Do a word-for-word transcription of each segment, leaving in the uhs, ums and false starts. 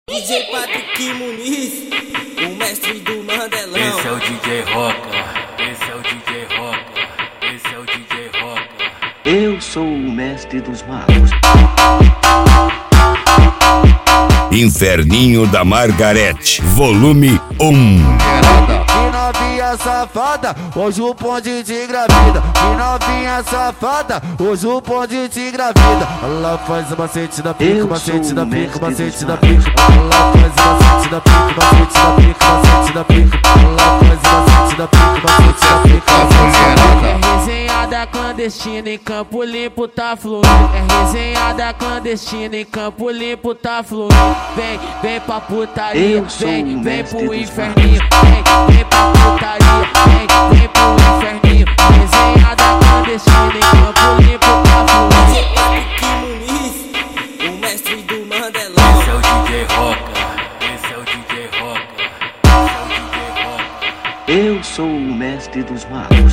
D J Patrick Muniz, o mestre do Mandelão. Esse é o D J Roca, esse é o D J Roca, esse é o D J Roca. Eu sou o mestre dos magos. Inferninho da Margarete, volume um. Que novinha safada, hoje o bonde te engravida. Que novinha safada, hoje o bonde te engravida. Ela faz o macete da pica, macete da pica, macete da pica. Ela faz o macete da pica, macete da pica, macete da pica. Ela faz o macete da pica, macete da pica. É resenhada clandestina em Campo Limpo tá fluindo. É resenhada clandestina em Campo Limpo tá fluindo. Vem, vem pra putaria, vem, vem pro inferninho. Vem, vem pra putaria, vem, vem pro inferninho. Resenhada clandestina em Campo Limpo tá fluindo. D J Patrick Muniz, o mestre do Mandelão. Esse é o D J Roca, esse é o D J Roca, esse é o D J Roca. Eu sou o mestre dos magos.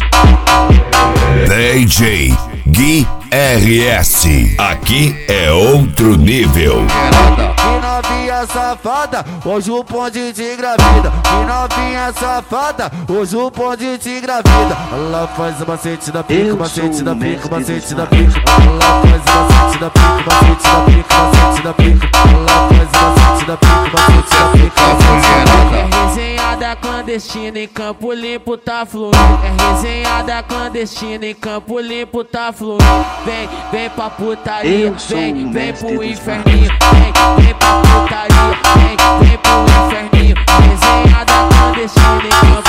D J Gui R S, aqui é outro nível. Que novinha safada, hoje o bonde te engravida. Que novinha safada, hoje o bonde te engravida. Ela faz o macete da pica, Eu macete sou da o pica, mestre macete dos da pica. Ela faz o macete da pica, macete da pica, macete da pica. Ela faz o macete da pica, macete da pica. É resenhada clandestina em Campo Limpo tá fluindo. É resenhada clandestina em Campo Limpo tá fluindo. Vem, vem pra putaria, Eu sou vem, o vem mestre pro dos inferninho. Vem, vem pra putaria, vem, vem pro inferninho. Resenhada clandestina em Campo